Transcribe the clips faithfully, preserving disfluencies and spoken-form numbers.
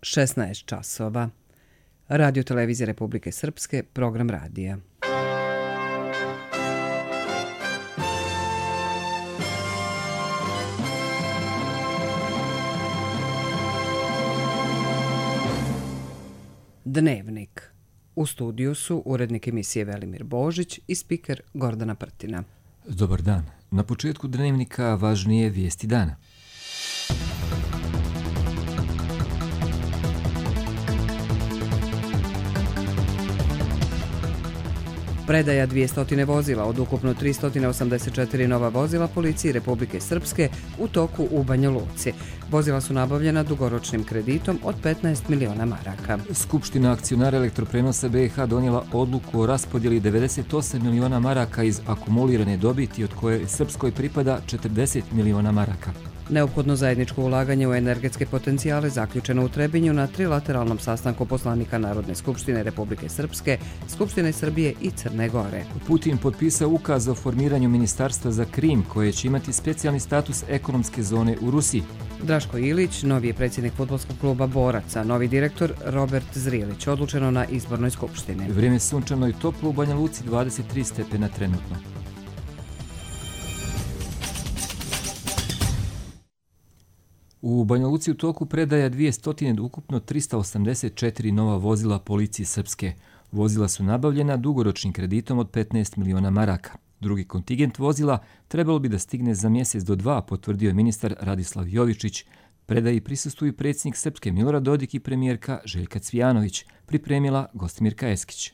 šesnaest časova. Radio Televizije Republike Srpske, program radija. Dnevnik. U studiju su urednik emisije Velimir Božić i spiker Gordana Prtina. Dobar dan. Na početku Dnevnika važnije vijesti dana. Predaja dvjesto vozila od ukupno tristo osamdeset četiri nova vozila Policiji Republike Srpske u toku u Banja Luci. Vozila su nabavljena dugoročnim kreditom od petnaest miliona maraka. Skupština akcionara elektroprenosa B i H donijela odluku o raspodjeli devedeset osam miliona maraka iz akumulirane dobiti, od koje Srpskoj pripada četrdeset miliona maraka. Neophodno zajedničko ulaganje u energetske potencijale zaključeno u Trebinju na trilateralnom sastanku poslanika Narodne skupštine Republike Srpske, Skupštine Srbije i Crne Gore. Putin potpisao ukaz o formiranju ministarstva za Krim, koje će imati specijalni status ekonomske zone u Rusiji. Draško Ilić, novi je predsjednik fudbalskog kluba Boraca, novi direktor Robert Zrilić, odlučeno na izbornoj skupštini. Vrijeme sunčano i toplo, u Banja Luci dvadeset tri stepena trenutno. U Banja Luci u toku predaja dvjesto ukupno tristo osamdeset četiri nova vozila Policije Srpske. Vozila su nabavljena dugoročnim kreditom od petnaest miliona maraka. Drugi kontingent vozila trebalo bi da stigne za mjesec do dva, potvrdio je ministar Radislav Jovičić. Predaji prisustvuju predsjednik Srpske Milorad Dodik i premijerka Željka Cvijanović, pripremila Gostimirka Eskić.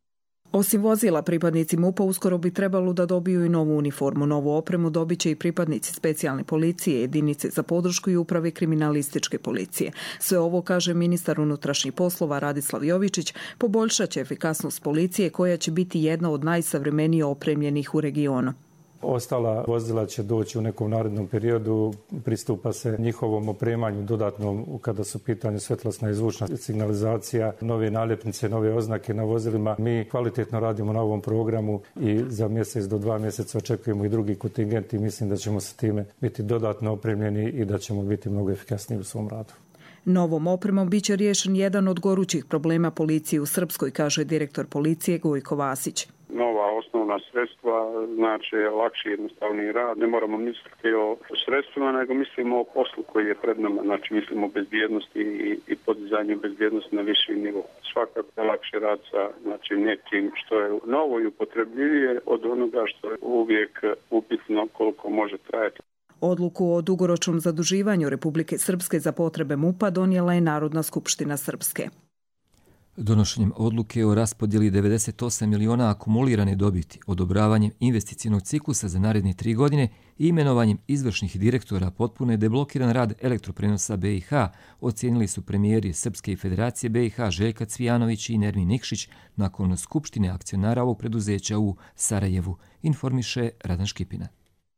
Osim vozila, pripadnici MUP-a uskoro bi trebalo da dobiju i novu uniformu. Novu opremu dobit će i pripadnici specijalne policije, jedinice za podršku i uprave kriminalističke policije. Sve ovo, kaže ministar unutrašnjih poslova Radislav Jovičić, poboljšat će efikasnost policije, koja će biti jedna od najsavremenije opremljenih u regionu. Ostala vozila će doći u nekom narednom periodu, pristupa se njihovom opremanju dodatnom kada su pitanje svjetlosna i zvučna signalizacija, nove naljepnice, nove oznake na vozilima. Mi kvalitetno radimo na ovom programu i za mjesec do dva mjeseca očekujemo i drugi kontingent i mislim da ćemo sa time biti dodatno opremljeni i da ćemo biti mnogo efikasniji u svom radu. Novom opremom biće riješen jedan od gorućih problema policije u Srpskoj, kaže direktor policije Gojko Vasić. Nova osnovna sredstva znači lakši i jednostavniji rad. Ne moramo misliti o sredstvima, nego mislimo o poslu koji je pred nama. Znači mislimo o bezbjednosti i, i podizanju bezbjednosti na viši nivo. Svakako je lakši rad sa znači, nekim što je novo i upotrebljivije od onoga što je uvijek upitno koliko može trajati. Odluku o dugoročnom zaduživanju Republike Srpske za potrebe MUP-a donijela je Narodna skupština Srpske. Donošenjem odluke o raspodjeli devedeset osam miliona akumulirane dobiti, odobravanjem investicijnog ciklusa za naredne tri godine i imenovanjem izvršnih direktora potpuno je deblokiran rad elektroprenosa B i H, ocijenili su premijeri Srpske i Federacije B i H Željka Cvijanović i Nermin Nikšić nakon skupštine akcionara ovog preduzeća u Sarajevu, informiše Radan Škipina.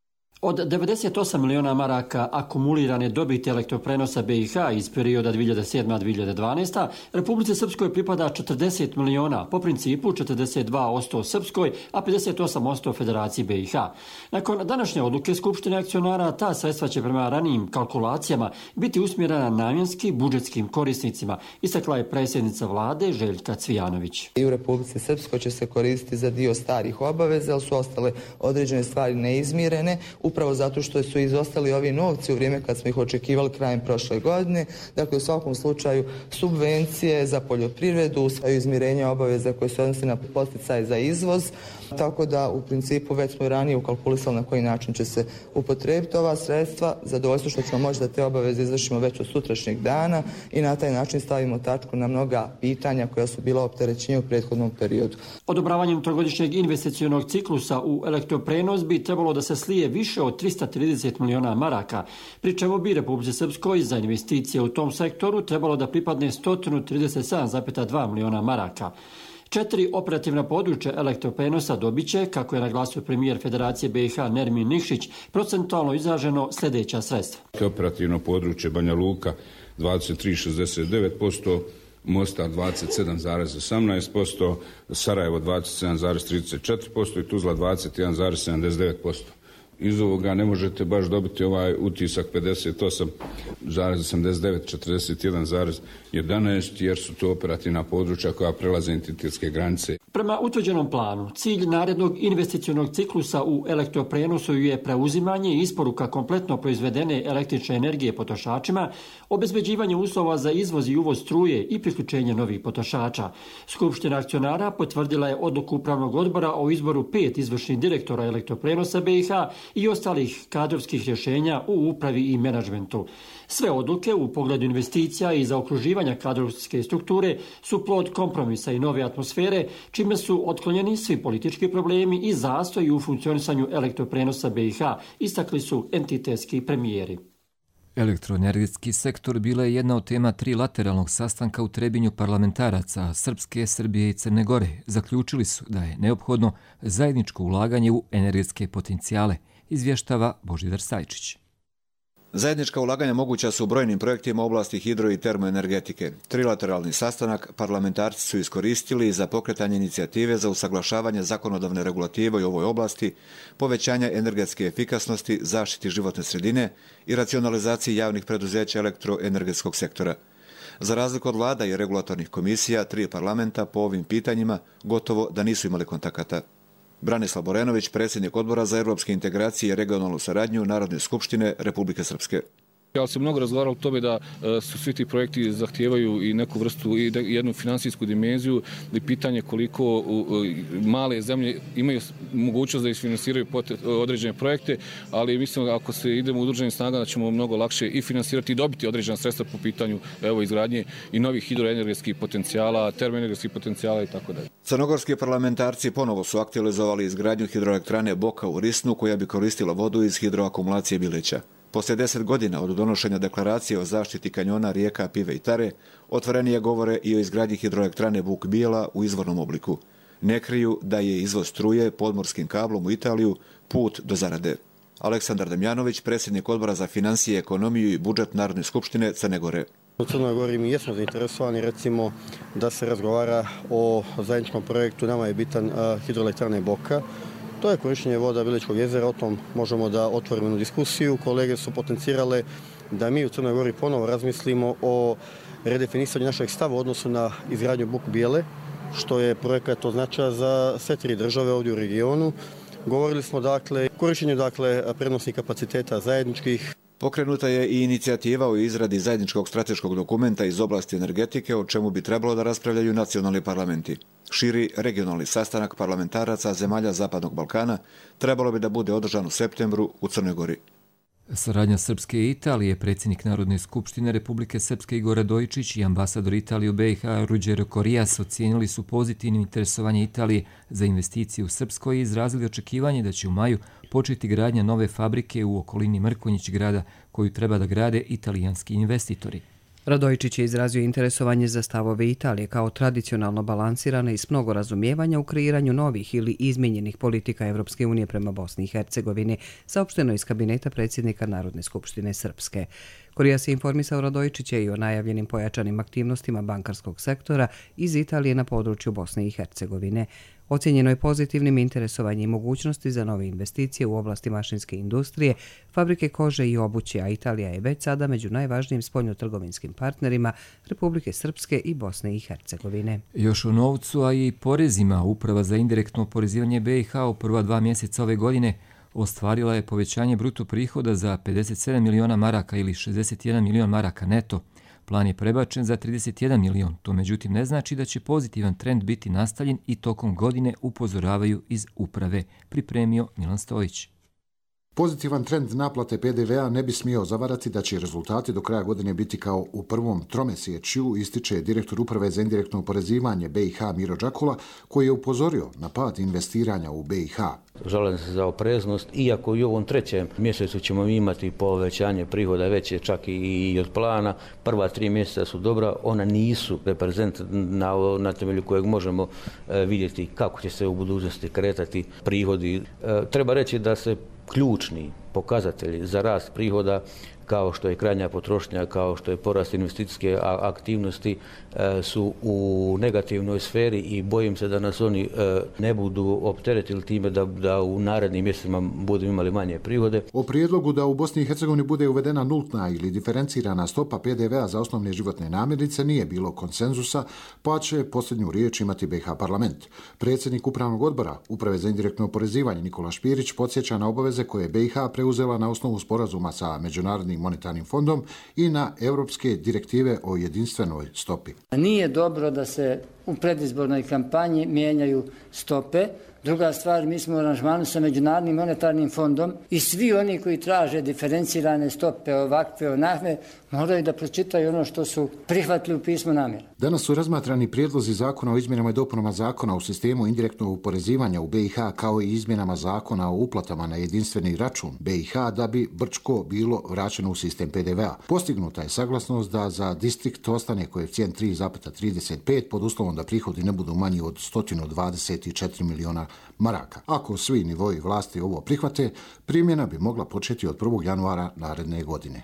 Od devedeset osam miliona maraka akumulirane dobiti elektroprenosa B i H iz perioda dvije hiljade sedma do dvije hiljade dvanaeste. Republici Srpskoj pripada četrdeset miliona, po principu četrdeset dva posto Srpskoj, a pedeset osam posto Federaciji B i H. Nakon današnje odluke Skupštine akcionara, ta sredstva će prema ranijim kalkulacijama biti usmjerena namjenski budžetskim korisnicima, istakla je predsjednica vlade Željka Cvijanović. I u Republici Srpskoj će se koristiti za dio starih obaveza, ali su ostale određene stvari neizmirene, upravo zato što su izostali ovi novci u vrijeme kad smo ih očekivali krajem prošle godine. Dakle, u svakom slučaju subvencije za poljoprivredu, izmirenje obaveza koje se odnose na poticaje za izvoz, tako da u principu već smo i ranije ukalkulisali na koji način će se upotrijebiti ova sredstva. Zadovoljstvo što ćemo moći da te obaveze izvršimo već od sutrašnjeg dana i na taj način stavimo tačku na mnoga pitanja koja su bila opterećenja u prethodnom periodu. Odobravanjem trogodišnjeg investicionog ciklusa u elektroprenos bi trebalo da se slije više od tristo trideset miliona maraka, pri čemu bi Republici Srpskoj za investicije u tom sektoru trebalo da pripadne sto trideset sedam zarez dva miliona maraka. Četiri operativna područja elektroprenosa dobit će, kako je naglasio premijer Federacije B i H Nermin Nikšić, procentualno izraženo sljedeća sredstva. Operativno područje Banja Luka dvadeset tri zarez šezdeset devet posto, Mostar dvadeset sedam zarez osamnaest posto, Sarajevo dvadeset sedam zarez trideset četiri posto i Tuzla dvadeset jedan zarez sedamdeset devet posto. Iz ovoga ne možete baš dobiti ovaj utisak pedeset osam zarez osamdeset devet, četrdeset jedan zarez jedanaest jer su to operativna područja koja prelaze entitetske granice. Prema utvrđenom planu, cilj narednog investicionog ciklusa u elektroprenosu je preuzimanje i isporuka kompletno proizvedene električne energije potrošačima, obezbeđivanje uslova za izvoz i uvoz struje i priključenje novih potrošača. Skupština akcionara potvrdila je odluku upravnog odbora o izboru pet izvršnih direktora elektroprenosa B i H i ostalih kadrovskih rješenja u upravi i menadžmentu. Sve odluke u pogledu investicija i zaokruživanja kadrovske strukture su plod kompromisa i nove atmosfere, čime su otklonjeni svi politički problemi i zastoji u funkcionisanju elektroprenosa B i H, istakli su entitetski premijeri. Elektroenergetski sektor bila je jedna od tema trilateralnog sastanka u Trebinju parlamentaraca Srpske, Srbije i Crne Gore. Zaključili su da je neophodno zajedničko ulaganje u energetske potencijale, izvještava Božidar Sajčić. Zajednička ulaganja moguća su u brojnim projektima u oblasti hidro- i termoenergetike. Trilateralni sastanak parlamentarci su iskoristili za pokretanje inicijative za usaglašavanje zakonodavne regulative u ovoj oblasti, povećanja energetske efikasnosti, zaštiti životne sredine i racionalizaciji javnih preduzeća elektroenergetskog sektora. Za razliku od vlada i regulatornih komisija, tri parlamenta po ovim pitanjima gotovo da nisu imali kontakata. Branislav Borenović, predsjednik odbora za europske integracije i regionalnu saradnju Narodne skupštine Republike Srpske. Ja sam mnogo razgovarao o tome da su svi ti projekti zahtijevaju i neku vrstu i jednu finansijsku dimenziju i pitanje koliko male zemlje imaju mogućnost da isfinansiraju određene projekte, ali mislim ako se idemo u udruženim snagama da ćemo mnogo lakše i finansirati i dobiti određena sredstva po pitanju evo izgradnje i novih hidroenergetskih potencijala, termoenergetskih potencijala i tako dalje. Crnogorski parlamentarci ponovo su aktualizovali izgradnju hidroelektrane Boka u Risnu koja bi koristila vodu iz hidroakumulacije Bilića. Poslije deset godina od donošenja deklaracije o zaštiti kanjona, rijeka, Pive i Tare, otvorenije govore i o izgradnji hidroelektrane Vuk Bijela u izvornom obliku. Ne kriju da je izvoz struje podmorskim kablom u Italiju put do zarade. Aleksandar Damjanović, predsjednik odbora za financije, ekonomiju i budžet Narodne skupštine Crne Gore. U Crnoj Gori mi jesmo zainteresovani recimo da se razgovara o zajedničkom projektu, nama je bitan hidroelektrane Boka. To je korištenje voda Biličkog jezera, o tom možemo da otvorimo jednu diskusiju. Kolege su potencirale da mi u Crnoj Gori ponovo razmislimo o redefinisanju našeg stava u odnosu na izgradnju Buk Bijele, što je projekat od značaja za sve tri države ovdje u regionu. Govorili smo dakle o korištenju dakle, prenosnih kapaciteta zajedničkih. Pokrenuta je i inicijativa o izradi zajedničkog strateškog dokumenta iz oblasti energetike, o čemu bi trebalo da raspravljaju nacionalni parlamenti. Širi regionalni sastanak parlamentaraca zemalja Zapadnog Balkana trebalo bi da bude održan u septembru u Crnoj Gori. Saradnja Srpske i Italije, predsjednik Narodne skupštine Republike Srpske Igor Radojičić i ambasador Italije u B i H Ruđero Korijas ocijenili su pozitivnim interesovanje Italije za investicije u Srpskoj i izrazili očekivanje da će u maju početi gradnja nove fabrike u okolini Mrkonjić grada koju treba da grade italijanski investitori. Radojičić je izrazio interesovanje za stavove Italije kao tradicionalno balansirane i s mnogo razumijevanja u kreiranju novih ili izmijenjenih politika Evropske unije prema Bosni i Hercegovini, saopšteno iz kabineta predsjednika Narodne skupštine Srpske. Korijas je informisao Radojičića i o najavljenim pojačanim aktivnostima bankarskog sektora iz Italije na području Bosne i Hercegovine. Ocjenjeno je pozitivnim interesovanje i mogućnosti za nove investicije u oblasti mašinske industrije, fabrike kože i obuće, a Italija je već sada među najvažnijim spoljnotrgovinskim partnerima Republike Srpske i Bosne i Hercegovine. Još o novcu, a i porezima, Uprava za indirektno oporezivanje B i H u prva dva mjeseca ove godine ostvarila je povećanje bruto prihoda za pedeset sedam miliona maraka ili šezdeset jedan milion maraka neto. Plan je prebačen za trideset jedan milion. To međutim ne znači da će pozitivan trend biti nastavljen i tokom godine, upozoravaju iz uprave, pripremio Milan Stojić. Pozitivan trend naplate P D V-a ne bi smio zavarati da će rezultati do kraja godine biti kao u prvom tromjesečju, ističe direktor Uprave za indirektno oporezivanje B i H Miro Đakula, koji je upozorio na pad investiranja u B i H. Žalim se za opreznost, iako i u ovom trećem mjesecu ćemo imati povećanje prihoda veće čak i od plana. Prva tri mjeseca su dobra, ona nisu reprezent na, na temelju kojeg možemo vidjeti kako će se u budućnosti kretati prihodi. Treba reći da se ključni pokazatelji za rast prihoda, kao što je krajnja potrošnja, kao što je porast investicijske aktivnosti, su u negativnoj sferi i bojim se da nas oni ne budu opteretili time da, da u narednim mjesecima budu imali manje prihode. O prijedlogu da u Bosni i Hercegovini bude uvedena nultna ili diferencirana stopa P D V-a za osnovne životne namirnice nije bilo konsenzusa, pa će posljednju riječ imati B i H parlament. Predsjednik Upravnog odbora Uprave za indirektno oporezivanje Nikola Špirić podsjeća na obaveze koje je B i H preuzela na osnovu sporazuma sa Međunarodnim monetarnim fondom i na europske direktive o jedinstvenoj stopi. Nije dobro da se u predizbornoj kampanji mijenjaju stope. Druga stvar, mi smo u aranžmanu sa Međunarodnim monetarnim fondom i svi oni koji traže diferencirane stope ovakve onakve moraju da pročitaju ono što su prihvatili u pismu namjera. Danas su razmatrani prijedlozi zakona o izmjenama i dopunama zakona u sistemu indirektnog oporezivanja u B i H kao i izmjenama zakona o uplatama na jedinstveni račun B i H da bi Brčko bilo vraćeno u sistem P D V-a. Postignuta je saglasnost da za distrikt ostane koeficijent tri zarez trideset pet pod uslovom da prihodi ne budu manji od sto dvadeset četiri miliona maraka. Ako svi nivoji vlasti ovo prihvate, primjena bi mogla početi od prvog januara naredne godine.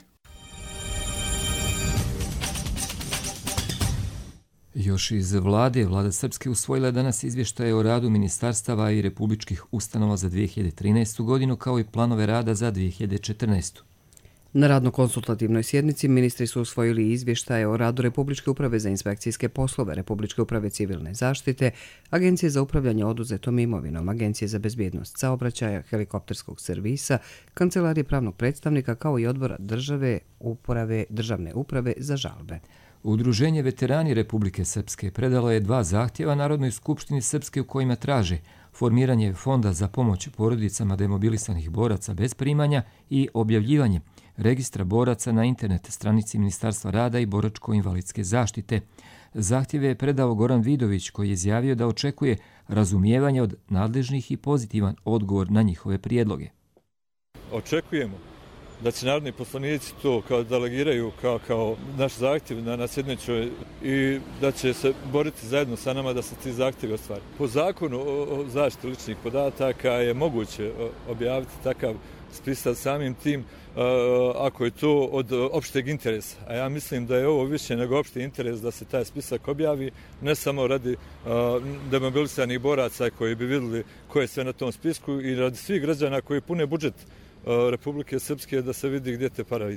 Još iz vlade, vlada Srpske usvojila danas izvještaje o radu ministarstava i republičkih ustanova za dvije hiljade trinaestu godinu kao i planove rada za dvije hiljade četrnaestu. Na radno-konsultativnoj sjednici ministri su usvojili izvještaje o radu Republičke uprave za inspekcijske poslove, Republičke uprave civilne zaštite, Agencije za upravljanje oduzetom imovinom, Agencije za bezbjednost saobraćaja, helikopterskog servisa, Kancelarije pravnog predstavnika kao i odbora države uprave, državne uprave za žalbe. Udruženje Veterani Republike Srpske predalo je dva zahtjeva Narodnoj skupštini Srpske u kojima traže formiranje fonda za pomoć porodicama demobilisanih boraca bez primanja i objavljivanje registra boraca na internet stranici Ministarstva rada i boračko-invalidske zaštite. Zahtjeve je predao Goran Vidović koji je izjavio da očekuje razumijevanje od nadležnih i pozitivan odgovor na njihove prijedloge. Očekujemo da će narodni poslanici to kao delegiraju kao, kao naš zahtjev na, na sjedničoj i da će se boriti zajedno sa nama da se ti zahtjevi ostvari. Po zakonu o, o zaštiti ličnih podataka je moguće objaviti takav spisak samim tim uh, ako je to od opšteg interesa. A ja mislim da je ovo više nego opšti interes da se taj spisak objavi, ne samo radi uh, demobilisanih boraca koji bi vidjeli ko je sve na tom spisku i radi svih građana koji pune budžet uh, Republike Srpske da se vidi gdje te para idu.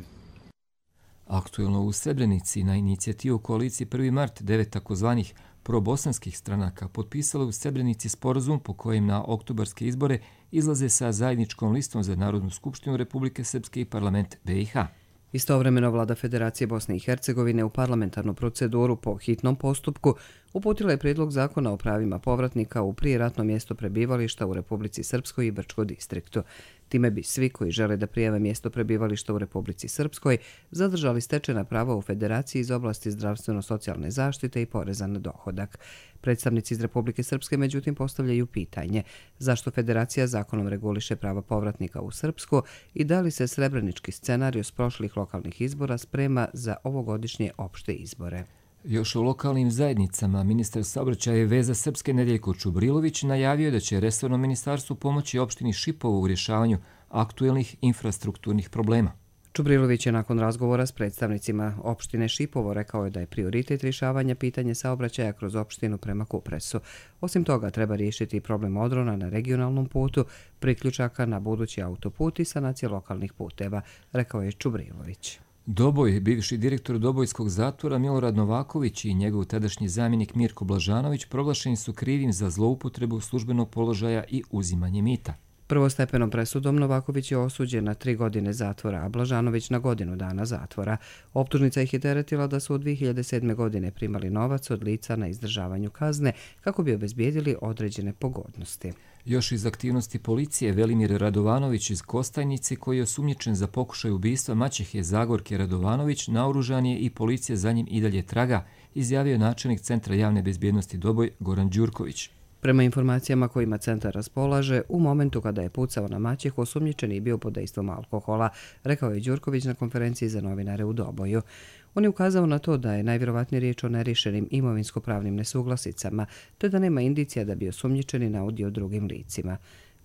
Aktuelno u Srebrenici na inicijativu koalicije prvi mart devet takozvanih probosanskih stranaka potpisalo u Srebrenici sporazum po kojem na oktobarske izbore izlaze sa zajedničkom listom za Narodnu skupštinu Republike Srpske i parlament B i H. Istovremeno vlada Federacije Bosne i Hercegovine u parlamentarnu proceduru po hitnom postupku uputila je prijedlog zakona o pravima povratnika u prijeratno mjesto prebivališta u Republici Srpskoj i Brčkom distriktu. Time bi svi koji žele da prijave mjesto prebivališta u Republici Srpskoj zadržali stečena prava u Federaciji iz oblasti zdravstveno-socijalne zaštite i poreza na dohodak. Predstavnici iz Republike Srpske međutim postavljaju pitanje zašto Federacija zakonom reguliše prava povratnika u Srpsku i da li se srebrenički scenarij s prošlih lokalnih izbora sprema za ovogodišnje opšte izbore. Još u lokalnim zajednicama ministar saobraćaja i veza Srpske Nedeljko Čubrilović najavio da će resorno ministarstvo pomoći opštini Šipovo u rješavanju aktuelnih infrastrukturnih problema. Čubrilović je nakon razgovora s predstavnicima opštine Šipovo rekao je da je prioritet rješavanja pitanja saobraćaja kroz opštinu prema Kupresu. Osim toga, treba riješiti problem odrona na regionalnom putu, priključaka na budući autoput i sanacije lokalnih puteva, rekao je Čubrilović. Doboj, bivši direktor Dobojskog zatvora Milorad Novaković i njegov tadašnji zamjenik Mirko Blažanović proglašeni su krivim za zloupotrebu službenog položaja i uzimanje mita. Prvostepenom presudom Novaković je osuđen na tri godine zatvora, a Blažanović na godinu dana zatvora. Optužnica ih je teretila da su od dvije hiljade sedme. godine primali novac od lica na izdržavanju kazne kako bi obezbijedili određene pogodnosti. Još iz aktivnosti policije Velimir Radovanović iz Kostajnice, koji je osumnjičen za pokušaj ubistva maćehe Zagorke Radovanović, naoružan je i policija za njim i dalje traga, izjavio načelnik Centra javne bezbjednosti Doboj Goran Đurković. Prema informacijama kojima centar raspolaže, u momentu kada je pucao na maćehu, osumnjičeni je bio pod dejstvom alkohola, rekao je Đurković na konferenciji za novinare u Doboju. On je ukazao na to da je najvjerovatnije riječ o nerješenim imovinsko-pravnim nesuglasicama, te da nema indicija da bi osumnjičeni naudio drugim licima.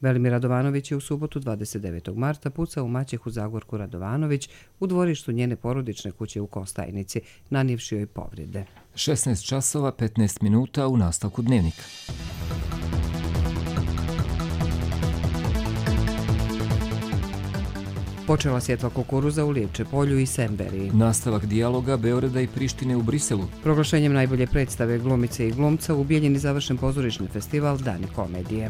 Velimir Radovanović je u subotu dvadeset devetog marta pucao u maćehu Zagorku Radovanović u dvorištu njene porodične kuće u Kostajnici, nanijevši joj povrede. šesnaest časova petnaest minuta u nastavku dnevnika. Počela sjetva kukuruza u Lijevče polju i Semberiji. Nastavak dijaloga Beograda i Prištine u Briselu. Proglašenjem najbolje predstave glumice i glumca u Bijeljini završen pozorišni festival Dani komedije.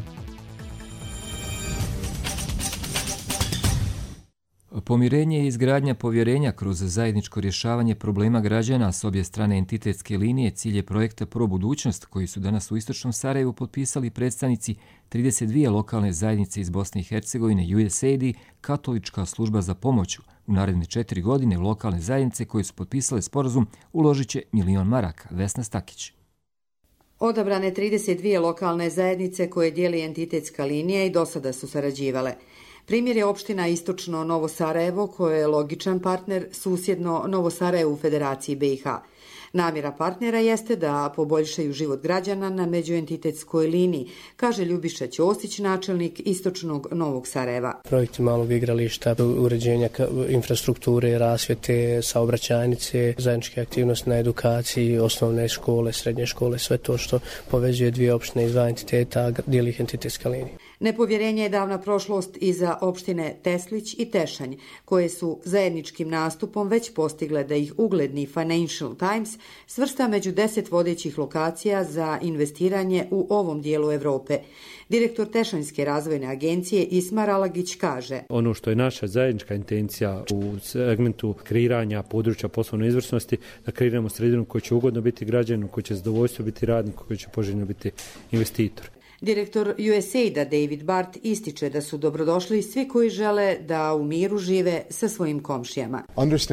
Pomirenje i izgradnja povjerenja kroz zajedničko rješavanje problema građana s obje strane entitetske linije cilj je projekta Pro budućnost koji su danas u Istočnom Sarajevu potpisali predstavnici trideset dvije lokalne zajednice iz Bosne i Hercegovine, U S A I D i Katolička služba za pomoć. U naredne četiri godine u lokalne zajednice koje su potpisale sporazum uložit će milion maraka. Vesna Stakić. Odabrane trideset dvije lokalne zajednice koje dijeli entitetska linija i do sada su sarađivale. Primjer je opština Istočno Novo Sarajevo, koje je logičan partner susjedno Novo Sarajevo u Federaciji B i H. Namjera partnera jeste da poboljšaju život građana na međuentitetskoj liniji, kaže Ljubiša Ćosić, načelnik Istočnog Novog Sarajeva. Projekti malog igrališta, uređenja infrastrukture, rasvjete, saobraćajnice, zajedničke aktivnosti na edukaciji, osnovne škole, srednje škole, sve to što povezuje dvije opštine iz dva entiteta, dijeli ih entitetska linija. Nepovjerenje je davna prošlost i za opštine Teslić i Tešanj, koje su zajedničkim nastupom već postigle da ih ugledni Financial Times svrsta među deset vodećih lokacija za investiranje u ovom dijelu Evrope. Direktor Tešanjske razvojne agencije Ismar Alagić kaže: Ono što je naša zajednička intencija u segmentu kreiranja područja poslovne izvrsnosti, da kreiramo sredinu koja će ugodno biti građanu, koja će zadovoljstvo biti radnik, koja će poželjno biti investitor. Direktor U S A I D-a David Bart ističe da su dobrodošli svi koji žele da u miru žive sa svojim komšijama.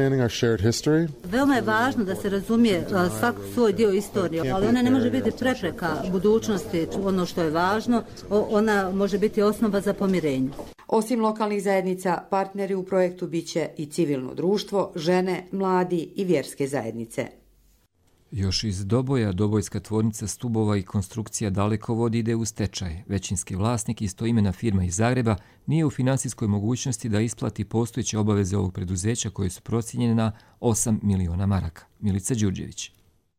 Veoma je važno da se razumije svak svoj dio istorije, ali ona ne može biti prepreka budućnosti. Ono što je važno, ona može biti osnova za pomirenje. Osim lokalnih zajednica, partneri u projektu biće i civilno društvo, žene, mladi i vjerske zajednice. Još iz Doboja, Dobojska tvornica stubova i konstrukcija Dalekovod ide u stečaj. Većinski vlasnik, istoimena firma iz Zagreba, nije u finansijskoj mogućnosti da isplati postojeće obaveze ovog preduzeća koje su procijenjene na osam miliona maraka. Milica Đurđević.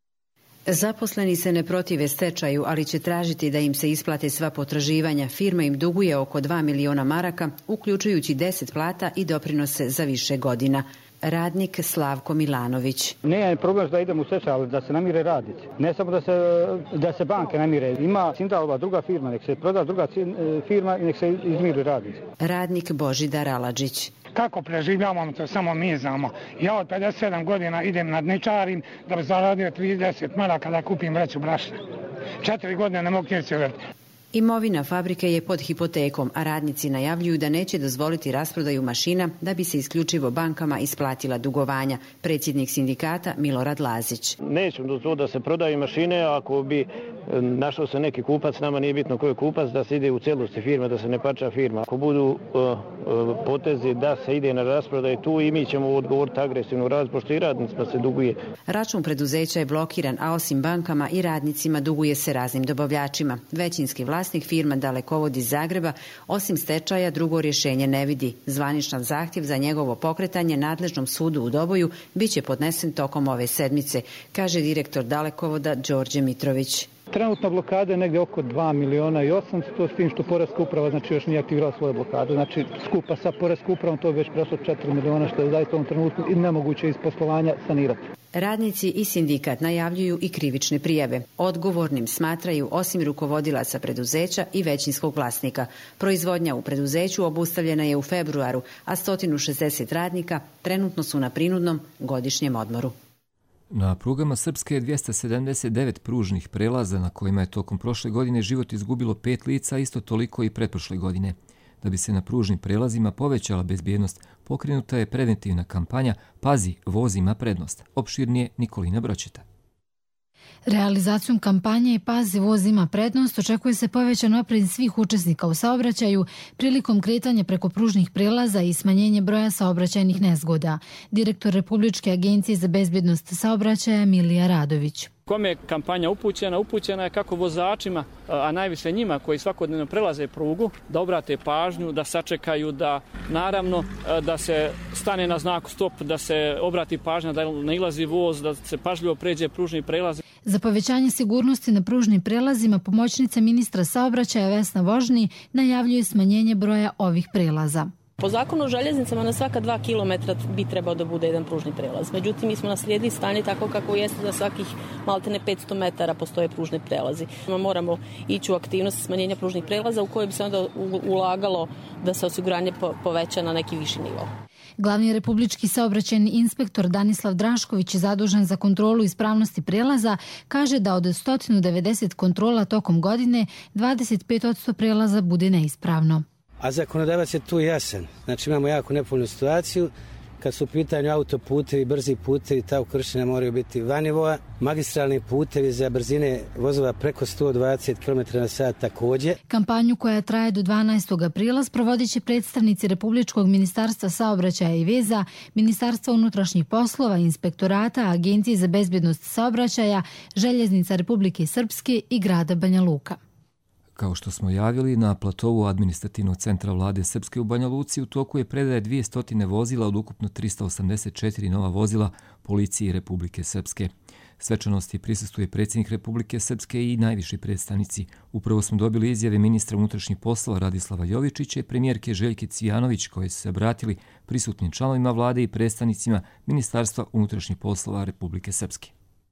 Zaposleni se ne protive stečaju, ali će tražiti da im se isplate sva potraživanja. Firma im duguje oko dva miliona maraka, uključujući deset plata i doprinose za više godina. Radnik Slavko Milanović. Nije problem da idemo u stečaj, ali da se namire radnici. Ne samo da se, da se banke namire. Ima Sindalova druga firma, nek se proda druga firma i nek se izmiri radnici. Radnik Božidar Aladžić. Kako preživljavamo, to samo mi znamo. Ja od pedeset sedam godina idem na dnečarim da bi zaradio trideset maraka da kupim vreću brašna. Četiri godine ne mogu knjići vrti. Imovina fabrike je pod hipotekom, a radnici najavljuju da neće dozvoliti rasprodaju mašina da bi se isključivo bankama isplatila dugovanja. Predsjednik sindikata Milorad Lazić. Nećemo dozvoliti da se prodaju mašine, ako bi našao se neki kupac, nama nije bitno ko je kupac, da se ide u celosti firma, da se ne pača firma. Ako budu uh, uh, potezi da se ide na rasprodaju tu i mi ćemo odgovoriti agresivno razpošto i radnicima se duguje. Račun preduzeća je blokiran, a osim bankama i radnicima duguje se raznim dobavljačima. Većinski vlasnik firma Dalekovod iz Zagreba, osim stečaja, drugo rješenje ne vidi. Zvaničan zahtjev za njegovo pokretanje nadležnom sudu u Doboju biće podnesen tokom ove sedmice, kaže direktor Dalekovoda Đorđe Mitrović. Trenutno blokade je negdje oko dva miliona i osamsto, s tim što Poreska uprava znači, još nije aktivirala svoje blokade. Znači, skupa sa Poreskom upravom to je već prešlo četiri miliona, što je zaista u ovom trenutku i nemoguće iz poslovanja sanirati. Radnici i sindikat najavljuju i krivične prijave. Odgovornim smatraju osim rukovodilaca preduzeća i većinskog vlasnika. Proizvodnja u preduzeću obustavljena je u februaru, a sto šezdeset radnika trenutno su na prinudnom godišnjem odmoru. Na prugama Srpske je dvjesto sedamdeset devet pružnih prelaza na kojima je tokom prošle godine život izgubilo pet lica, isto toliko i pretprošle godine. Da bi se na pružnim prelazima povećala bezbjednost, pokrenuta je preventivna kampanja Pazi, voz ima prednost. Opširnije Nikolina Bročeta. Realizacijom kampanje Pazi, voz ima prednost očekuje se povećan oprez svih učesnika u saobraćaju prilikom kretanja preko pružnih prelaza i smanjenje broja saobraćajnih nezgoda. Direktor Republičke agencije za bezbjednost saobraćaja Milija Radović. Kome je kampanja upućena? Upućena je kako vozačima, a najviše njima koji svakodnevno prelaze prugu, da obrate pažnju, da sačekaju, da naravno da se stane na znaku stop, da se obrati pažnja, da nailazi voz, da se pažljivo pređe pružni prelaz. Za povećanje sigurnosti na pružnim prelazima pomoćnica ministra saobraćaja Vesna Vožni najavljuje smanjenje broja ovih prelaza. Po zakonu o željeznicama na svaka dva kilometra bi trebao da bude jedan pružni prelaz. Međutim, mi smo naslijedili stanje tako kako jeste da svakih maltene petsto metara postoje pružni prelazi. Moramo ići u aktivnost smanjenja pružnih prelaza u koje bi se onda ulagalo da se osiguranje poveća na neki viši nivo. Glavni republički saobraćajni inspektor Danislav Drašković, zadužen za kontrolu ispravnosti prelaza, kaže da od sto devedeset kontrola tokom godine dvadeset pet posto prelaza bude neispravno. A zakonodavac je tu jasan. Znači imamo jako nepovoljnu situaciju. Kad su u pitanju autoputevi, brzi putevi, ta ukršenja moraju biti van nivoa. Magistralni putevi za brzine vozova preko sto dvadeset kilometara na sat također. Kampanju koja traje do dvanaestog aprila sprovodit će predstavnici Republičkog ministarstva saobraćaja i veza, Ministarstva unutrašnjih poslova, Inspektorata, Agencije za bezbjednost saobraćaja, Željeznica Republike Srpske i grada Banja Luka. Kao što smo javili, na platovu administrativnog centra vlade Srpske u Banja Luci u toku je predaja dvjesto vozila od ukupno trista osamdeset četiri nova vozila policiji Republike Srpske. Svečanosti prisustvuje predsjednik Republike Srpske i najviši predstavnici. Upravo smo dobili izjave ministra unutrašnjih poslova Radislava Jovičića i premijerke Željke Cvijanović, koje su se obratili prisutnim članovima vlade i predstavnicima Ministarstva unutrašnjih poslova Republike Srpske.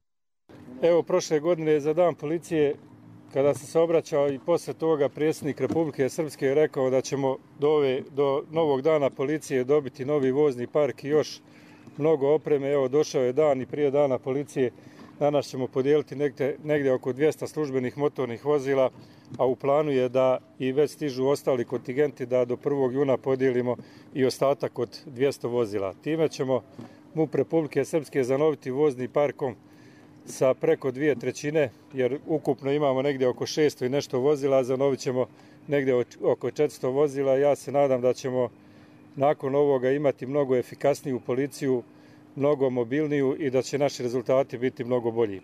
Evo, prošle godine za dan policije, kada sam se obraćao i posle toga, predsjednik Republike Srpske je rekao da ćemo do, ove, do novog dana policije dobiti novi vozni park i još mnogo opreme. Evo, došao je dan i prije dana policije. Danas ćemo podijeliti negdje, negdje oko dvjesto službenih motornih vozila, a u planu je da i već stižu ostali kontingenti da do prvog juna podijelimo i ostatak od dvjesto vozila. Time ćemo M U P Republike Srpske zanoviti vozni parkom sa preko dvije trećine, jer ukupno imamo negdje oko šesto i nešto vozila, a zanovit ćemo negdje oko četiristo vozila. Ja se nadam da ćemo nakon ovoga imati mnogo efikasniju policiju, mnogo mobilniju i da će naši rezultati biti mnogo bolji.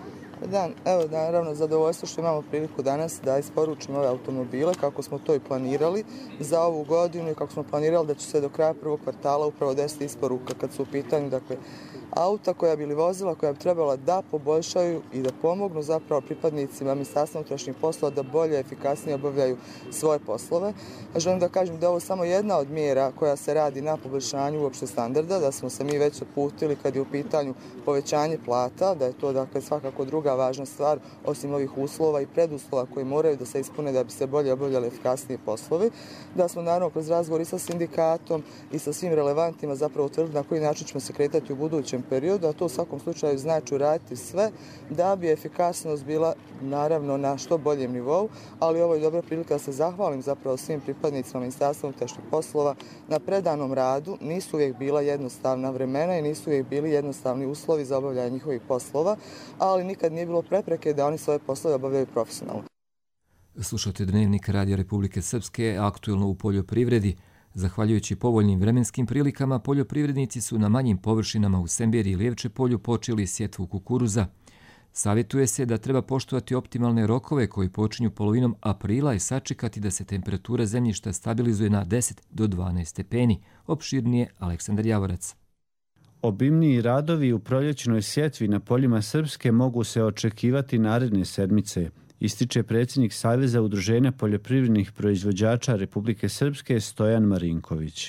Da, evo, naravno, zadovoljstvo što imamo priliku danas da isporučimo ove automobile kako smo to i planirali za ovu godinu i kako smo planirali da će se do kraja prvog kvartala upravo desiti isporuka kad su u pitanju, dakle, auta koja bi ili vozila koja bi trebala da poboljšaju i da pomognu zapravo pripadnicima Ministarstva unutrašnjih poslova da bolje, efikasnije obavljaju svoje poslove. A želim da kažem da je ovo samo jedna od mjera koja se radi na poboljšanju uopšte standarda, da smo se mi već uputili kad je u pitanju povećanje plata, da je to, dakle, svakako druga važna stvar, osim ovih uslova i preduslova koji moraju da se ispune da bi se bolje obavljali efikasnije poslovi. Da smo naravno kroz razgovor i sa sindikatom i sa svim relevantima zapravo utvrdili na koji način ćemo se kretati u budućem periodu, a to u svakom slučaju znači uraditi sve da bi efikasnost bila naravno na što boljem nivou, ali ovo je dobra prilika da se zahvalim zapravo svim pripadnicima Ministarstva unutrašnjih poslova na predanom radu. Nisu uvijek bila jednostavna vremena i nisu uvijek bili jednostavni uslovi za obavljanje njihovih poslova, ali nikad nije bilo prepreke da oni svoje poslove obavljaju profesionalno. Slušate Dnevnik Radija Republike Srpske, aktuelno u poljoprivredi. Zahvaljujući povoljnim vremenskim prilikama, poljoprivrednici su na manjim površinama u Semberiji i Lijevče polju počeli sjetvu kukuruza. Savjetuje se da treba poštovati optimalne rokove koji počinju polovinom aprila i sačekati da se temperatura zemljišta stabilizuje na deset do dvanaest stepeni. Opširnije Aleksandar Javorac. Obimniji radovi u proljećnoj sjetvi na poljima Srpske mogu se očekivati naredne sedmice, ističe predsjednik Saveza udruženja poljoprivrednih proizvođača Republike Srpske Stojan Marinković.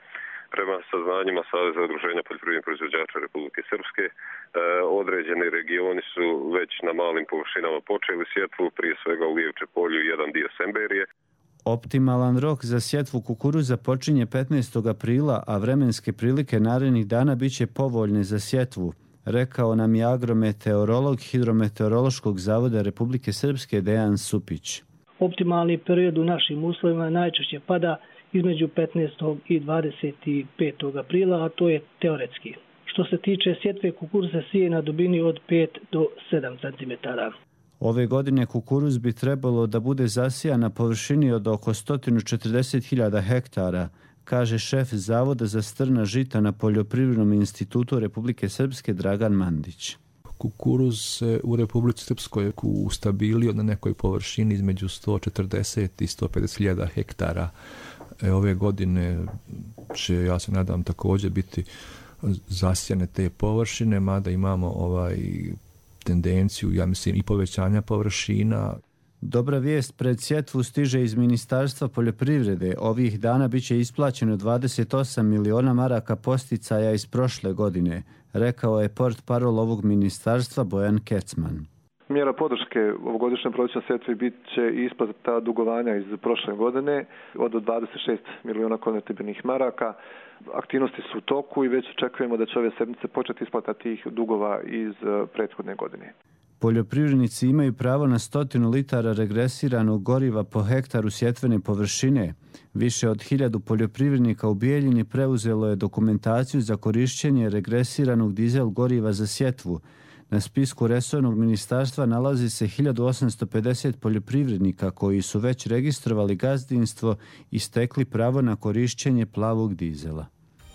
Prema saznanjima Saveza udruženja poljoprivrednih proizvođača Republike Srpske, određeni regioni su već na malim površinama počeli sjetvu, prije svega u Lijevče polju i jedan dio Semberije. Optimalan rok za sjetvu kukuruza počinje petnaestog aprila, a vremenske prilike narednih dana biće povoljne za sjetvu, rekao nam je agrometeorolog Hidrometeorološkog zavoda Republike Srpske Dejan Supić. Optimalni period u našim uslovima najčešće pada između petnaestog i dvadeset petog aprila, a to je teoretski. Što se tiče sjetve, kukuruza sije na dubini od pet do sedam centimetara. Ove godine kukuruz bi trebalo da bude zasijan na površini od oko sto četrdeset hiljada hektara, kaže šef Zavoda za strna žita na Poljoprivrednom institutu Republike Srpske Dragan Mandić. Kukuruz se u Republici Srpskoj ustabilio na nekoj površini između sto četrdeset i sto pedeset hiljada hektara. E, ove godine će, ja se nadam, također biti zasijane te površine, mada imamo ovaj tendenciju, ja mislim, i povećanja površina. Dobra vijest pred sjetvu stiže iz Ministarstva poljoprivrede. Ovih dana biće isplaćeno dvadeset osam miliona maraka posticaja iz prošle godine, rekao je portparol ovog ministarstva Bojan Kecman. Mjera podrške ovogodišnjem prosječnoj sjetvi bit će isplata dugovanja iz prošle godine od dvadeset šest miliona konvertibilnih maraka. Aktivnosti su u toku i već očekujemo da će ove sedmice početi isplata tih dugova iz prethodne godine. Poljoprivrednici imaju pravo na stotinu litara regresiranog goriva po hektaru sjetvene površine. Više od hiljadu poljoprivrednika u Bijeljini preuzelo je dokumentaciju za korišćenje regresiranog dizel goriva za sjetvu. Na spisku resornog ministarstva nalazi se hiljadu osamsto pedeset poljoprivrednika koji su već registrovali gazdinstvo i stekli pravo na korišćenje plavog dizela.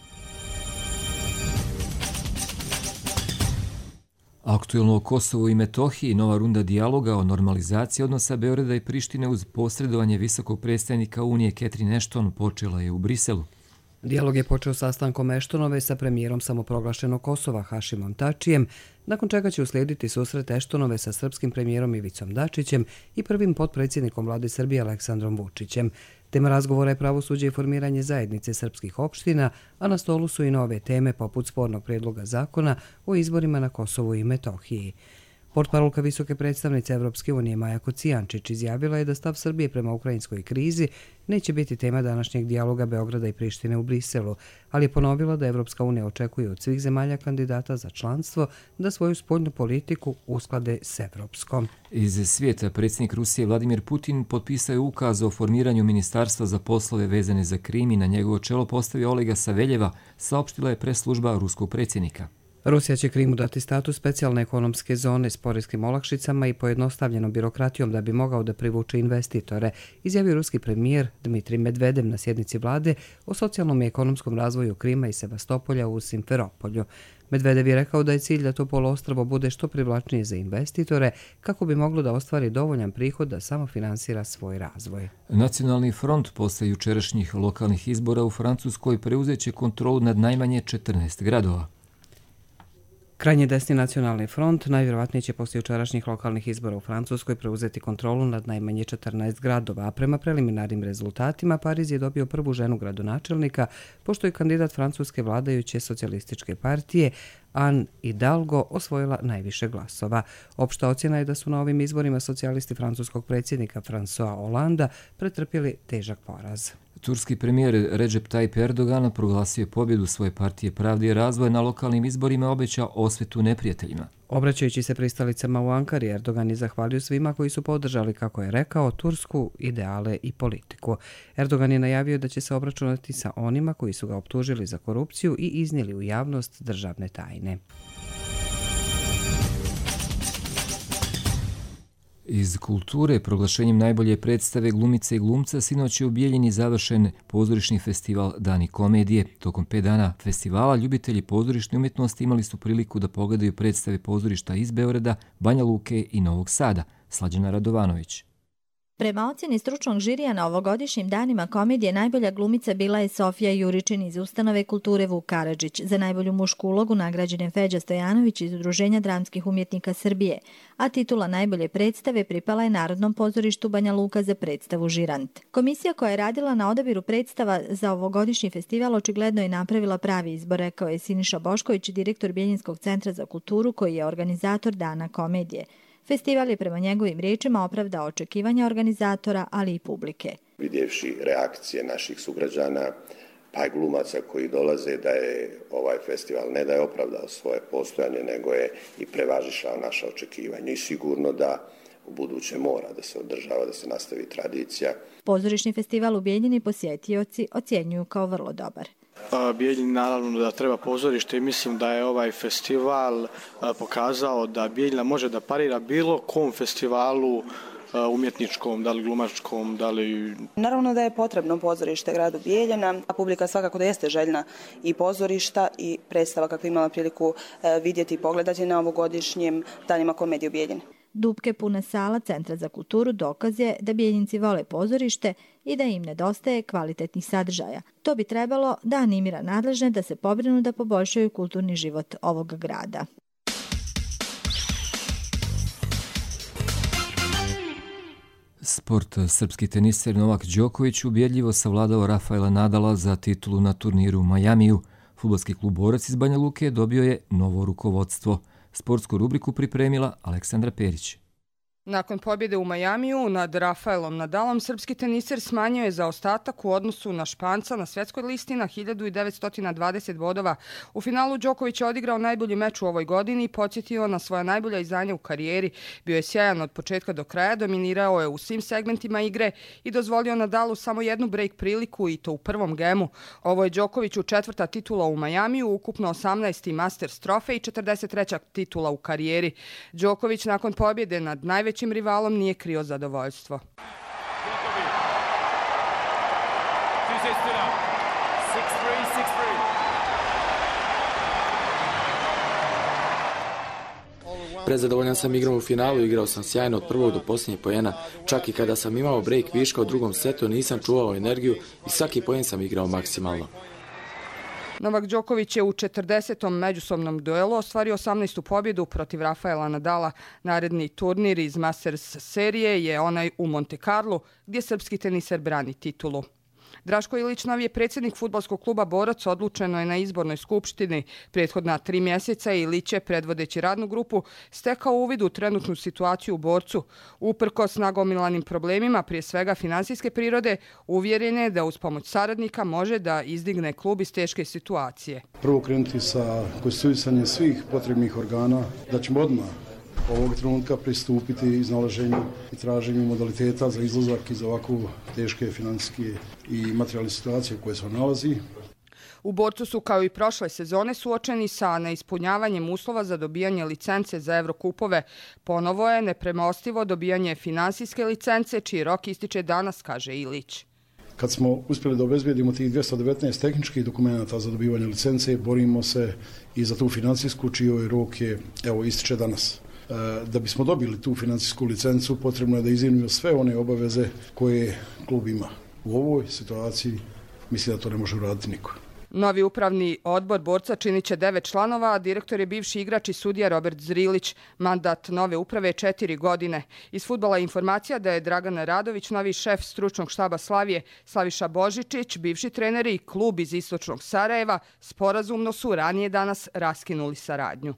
Aktuelno o Kosovu i Metohiji, nova runda dijaloga o normalizaciji odnosa Beograda i Prištine uz posredovanje visokog predstavnika Unije Catherine Ashton počela je u Briselu. Dijalog je počeo sastankom Ashtonove sa premijerom samoproglašenog Kosova Hašimom Tačijem, nakon čega će uslijediti susret Ashtonove sa srpskim premijerom Ivicom Dačićem i prvim potpredsjednikom vlade Srbije Aleksandrom Vučićem. Tema razgovora je pravosuđe i formiranje zajednice srpskih opština, a na stolu su i nove teme poput spornog prijedloga zakona o izborima na Kosovu i Metohiji. Portparolka visoke predstavnice Evropske unije Maja Kocijančić izjavila je da stav Srbije prema ukrajinskoj krizi neće biti tema današnjeg dijaloga Beograda i Prištine u Briselu, ali je ponovila da Evropska unija očekuje od svih zemalja kandidata za članstvo da svoju spoljnu politiku usklade s evropskom. Iz svijeta predsjednik Rusije Vladimir Putin potpisao je ukaz o formiranju ministarstva za poslove vezane za Krim i na njegovo čelo postavio Olega Saveljeva, saopštila je press-služba ruskog predsjednika. Rusija će Krimu dati status specijalne ekonomske zone s porezkim olakšicama i pojednostavljenom birokratijom da bi mogao da privuče investitore, izjavio ruski premijer Dmitrij Medvedev na sjednici vlade o socijalnom i ekonomskom razvoju Krima i Sevastopolja u Simferopolju. Medvedev je rekao da je cilj da to poluostrvo bude što privlačnije za investitore kako bi moglo da ostvari dovoljan prihod da samo finansira svoj razvoj. Nacionalni front posle jučerašnjih lokalnih izbora u Francuskoj preuzeće kontrolu nad najmanje četrnaest gradova. Krajnje desni nacionalni front najvjerovatnije će poslije jučerašnjih lokalnih izbora u Francuskoj preuzeti kontrolu nad najmanje četrnaest gradova, a prema preliminarnim rezultatima Pariz je dobio prvu ženu gradonačelnika, pošto je kandidat francuske vladajuće socijalističke partije Anne Hidalgo osvojila najviše glasova. Opšta ocjena je da su na ovim izborima socijalisti francuskog predsjednika François Hollanda pretrpjeli težak poraz. Turski premijer Recep Tayyip Erdogan proglasio je pobjedu svoje partije Pravde i razvoja na lokalnim izborima i obećao osvetu neprijateljima. Obraćajući se pristalicama u Ankari, Erdogan je zahvalio svima koji su podržali, kako je rekao, tursku ideale i politiku. Erdogan je najavio da će se obračunati sa onima koji su ga optužili za korupciju i iznijeli u javnost državne tajne. Iz kulture, proglašenjem najbolje predstave glumice i glumca, sinoć je u Bijeljini završen pozorišni festival Dani komedije. Tokom pet dana festivala ljubitelji pozorišne umjetnosti imali su priliku da pogledaju predstave pozorišta iz Beograda, Banja Luke i Novog Sada. Slađana Radovanović. Prema ocjeni stručnog žirija na ovogodišnjim danima komedije najbolja glumica bila je Sofija Juričin iz Ustanove kulture Vuk Karadžić. Za najbolju mušku ulogu nagrađen je Feđa Stojanović iz Udruženja dramskih umjetnika Srbije, a titula najbolje predstave pripala je Narodnom pozorištu Banja Luka za predstavu Žirant. Komisija koja je radila na odabiru predstava za ovogodišnji festival očigledno je napravila pravi izbor, rekao je Siniša Bošković, direktor Bijeljinskog centra za kulturu koji je organizator Dana komedije. Festival je prema njegovim riječima opravdao očekivanja organizatora, ali i publike. Vidjevši reakcije naših sugrađana, pa i glumaca koji dolaze, da je ovaj festival ne da je opravdao svoje postojanje, nego je i prevazišao naša očekivanja i sigurno da u buduće mora da se održava, da se nastavi tradicija. Pozorišni festival u Bijeljini posjetioci ocjenjuju kao vrlo dobar. Bijeljini naravno da treba pozorište i mislim da je ovaj festival pokazao da Bijeljina može da parira bilo kom festivalu umjetničkom, da li glumačkom, da li... Naravno da je potrebno pozorište gradu Bijeljina, a publika svakako da jeste željna i pozorišta i predstava kakvu imala priliku vidjeti i pogledati na ovogodišnjim danima komedije u Bijeljini. Dupke pune sala Centra za kulturu dokaz je da Bijeljinci vole pozorište i da im nedostaje kvalitetnih sadržaja. To bi trebalo da animira nadležne da se pobrinu da poboljšaju kulturni život ovog grada. Sport. Srpski teniser Novak Đoković ubjedljivo savladao Rafaela Nadala za titulu na turniru u Majamiju. Fudbalski klub Borac iz Banja Luke dobio je novo rukovodstvo. Sportsku rubriku pripremila Aleksandra Perić. Nakon pobjede u Majamiju nad Rafaelom Nadalom, srpski teniser smanjio je zaostatak u odnosu na Španca na svetskoj listi na hiljadu devetsto dvadeset bodova. U finalu Đoković je odigrao najbolji meč u ovoj godini i podsjetio na svoja najbolja izdanja u karijeri. Bio je sjajan od početka do kraja, dominirao je u svim segmentima igre i dozvolio Nadalu samo jednu break priliku i to u prvom gemu. Ovo je Đokoviću četvrta titula u Majamiju, ukupno osamnaesti Masters trofej i četrdeset treća titula u karijeri. Đoković nakon pobjede nad najvećim Većim rivalom nije krio zadovoljstvo. Prezadovoljan sam igrom u finalu, igrao sam sjajno od prvog do posljednjeg poena. Čak i kada sam imao break viška u drugom setu, nisam čuvao energiju i svaki poen sam igrao maksimalno. Novak Đoković je u četrdesetom međusobnom duelu ostvario osamnaestu pobjedu protiv Rafaela Nadala. Naredni turnir iz Masters serije je onaj u Monte Carlo, gdje srpski teniser brani titulu. Draško Ilić, novi predsjednik fudbalskog kluba Borac, odlučeno je na izbornoj skupštini. Prethodna tri mjeseca Ilić je, predvodeći radnu grupu, stekao uvid u trenutnu situaciju u Borcu. Uprkos nagomilanim problemima, prije svega finansijske prirode, uvjeren je da uz pomoć saradnika može da izdigne klub iz teške situacije. Prvo krenuti sa konstituisanjem svih potrebnih organa, da ćemo odmah ovog trenutka pristupiti iznalaženju i traženju modaliteta za izlazak iz ovako teške financijske i materijalne situacije u kojoj se nalazi. U Borcu su kao i prošle sezone suočeni sa neispunjavanjem uslova za dobijanje licence za Evrokupove. Ponovo je nepremostivo dobijanje finansijske licence, čiji rok ističe danas, kaže Ilić. Kad smo uspjeli da obezbijedimo tih dvjesto devetnaest tehničkih dokumenta za dobivanje licence, borimo se i za tu financijsku, čiji rok je, evo, ističe danas. Da bismo dobili tu financijsku licencu, potrebno je da iznimimo sve one obaveze koje klub ima. U ovoj situaciji mislim da to ne može uraditi niko. Novi upravni odbor Borca činit će devet članova, a direktor je bivši igrač i sudija Robert Zrilić. Mandat nove uprave je četiri godine. Iz fudbala je informacija da je Dragan Radović, novi šef stručnog štaba Slavije, Slaviša Božičić, bivši trener i klub iz Istočnog Sarajeva, sporazumno su ranije danas raskinuli saradnju.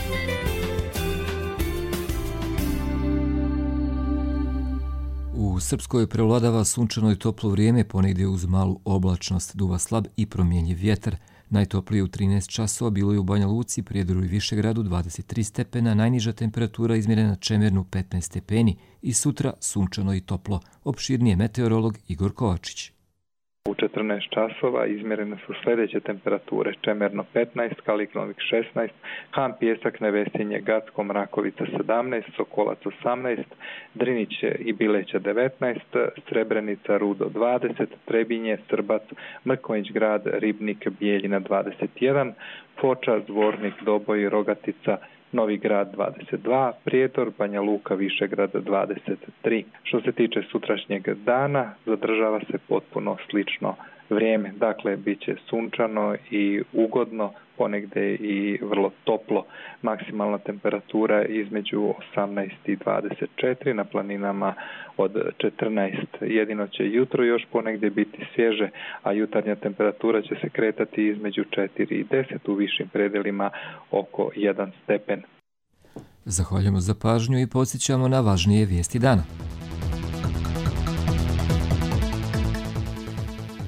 U Srpskoj prevladava sunčano i toplo vrijeme, ponegdje uz malu oblačnost, duva slab i promjenjiv vjetar. Najtoplije u trinaest časova bilo je u Banja Luci, Prijedoru i Višegradu dvadeset tri stepena, najniža temperatura izmjerena Čemernu petnaest stepeni i sutra sunčano i toplo. Opširnije meteorolog Igor Kovačić. U četrnaest časova izmjerene su sljedeće temperature: Čemerno petnaest, Kaliknovik šesnaest, Han Pijesak, Nevesinje, Gacko, Mrakovica sedamnaest, Sokolac osamnaest, Drinić i Bileća devetnaest, Srebrenica, Rudo dvadeset, Trebinje, Srbac, Mrkonjić grad, Ribnik, Bijeljina dvadeset jedan, Foča, Zvornik, Doboj, Rogatica, Novi grad dvadeset dva, Prijedor, Banja Luka, Višegrad dvadeset tri. Što se tiče sutrašnjeg dana, zadržava se potpuno slično vrijeme. Dakle, bit će sunčano i ugodno, ponegde i vrlo toplo. Maksimalna temperatura između osamnaest i dvadeset četiri, na planinama od četrnaest. Jedino će jutro još ponegde biti svježe, a jutarnja temperatura će se kretati između četiri i deset, u višim predelima oko jedan stepen. Zahvaljujemo za pažnju i podsjećamo na važnije vijesti dana.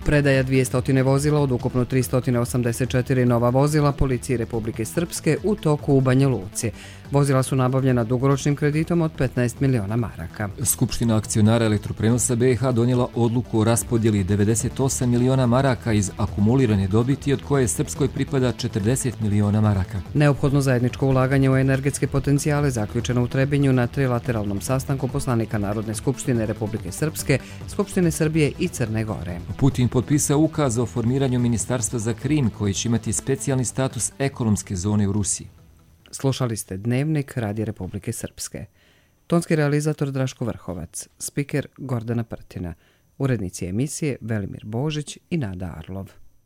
Predaja dvjesto vozila od ukupno tristo osamdeset četiri nova vozila Policiji Republike Srpske u toku u Banja Luci. Vozila su nabavljena dugoročnim kreditom od petnaest miliona maraka. Skupština akcionara elektroprenosa B i H donijela odluku o raspodjeli devedeset osam miliona maraka iz akumulirane dobiti, od koje Srpskoj pripada četrdeset miliona maraka. Neophodno zajedničko ulaganje u energetske potencijale zaključeno u Trebinju na trilateralnom sastanku poslanika Narodne skupštine Republike Srpske, Skupštine Srbije i Crne Gore. Putin potpisao ukaz o formiranju ministarstva za Krim, koji će imati specijalni status ekonomske zone u Rusiji. Slušali ste Dnevnik Radija Republike Srpske. Tonski realizator Draško Vrhovac, spiker Gordana Prtina, urednici emisije Velimir Božić i Nada Arlov.